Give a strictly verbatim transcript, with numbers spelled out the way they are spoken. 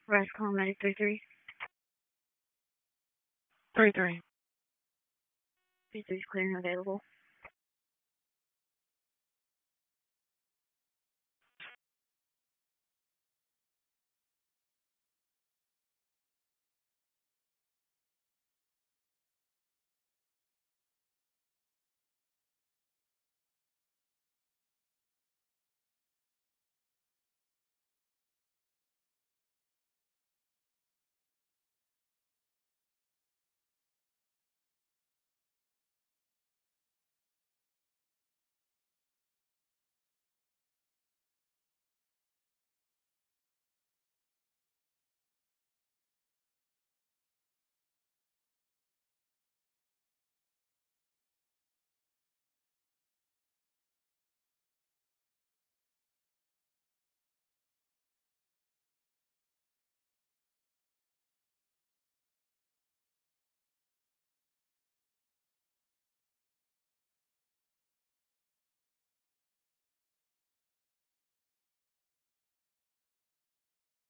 Rise call medic three three. Three three. three three is clear and available.